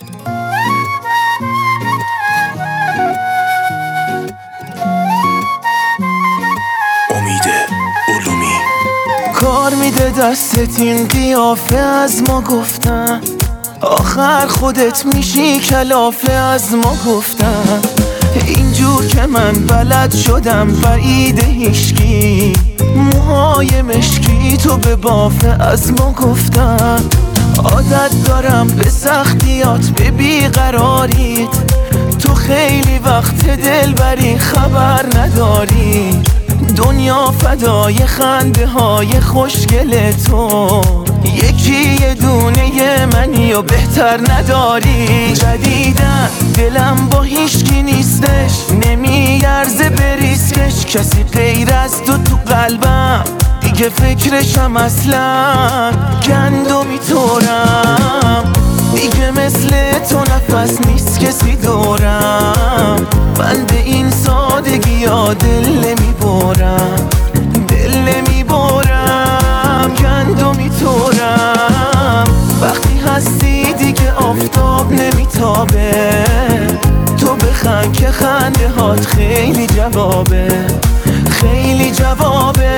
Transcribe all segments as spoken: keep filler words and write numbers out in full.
کار میده دستت این قیافه از ما گفتن، آخر خودت میشی کلافه از ما گفتن. اینجور که من بلد شدم بعید هیشکی، موهای مشکی تو به بافه از ما گفتن. عادت دارم به سختیات به بیقراریت، تو خیلی وقت دل بری خبر نداری. دنیا فدای خنده های خوشگل تو، یکی یه دونه منی و بهتر نداری. جدیدن دلم با هیشکی نیستش، نمیارزه بریسکش. کسی غیر از تو تو قلبم دیگه فکرشم اصلا. گندمی طورم دیگه مثل تو نفس نیست کسی دورم. من به این سادگی ها دل نمیبرم، دل نمیبرم. گندمی طورم وقتی هستی دیگه آفتاب نمیتابه. تو بخند که خنده هات خیلی جوابه، خیلی جوابه.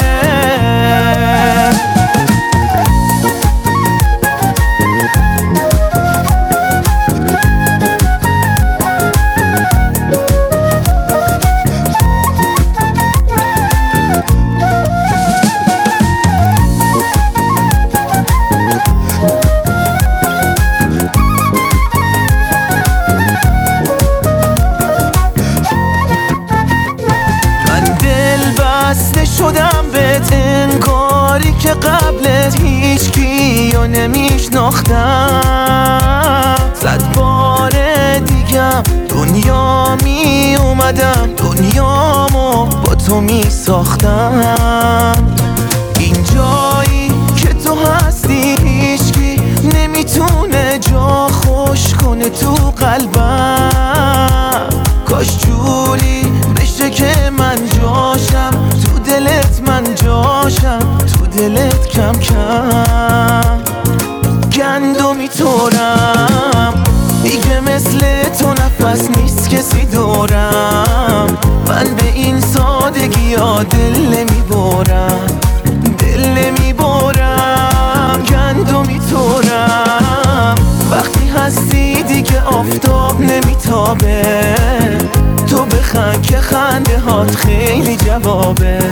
شدم بهت انگاری که قبلت هیچ کیو نمیشناختم. صد بار دیگم دنیا می اومدم، دنیامو با تو می ساختم. این جایی که تو هستی هیچکی نمیتونه جا خوش کنه تو قلبم. کاش جوری بشه که من جاشم تو دلت، من جاشم تو دلت کم کم. گندمی طورم دیگه مثل تو نفس نیست کسی دورم. من به این سادگی ها دل نمیبرم، دل نمیبرم. گندمی طورم وقتی هستی دیگه آفتاب نمیتابه. تو بخند که خنده هات خیلی جوابه،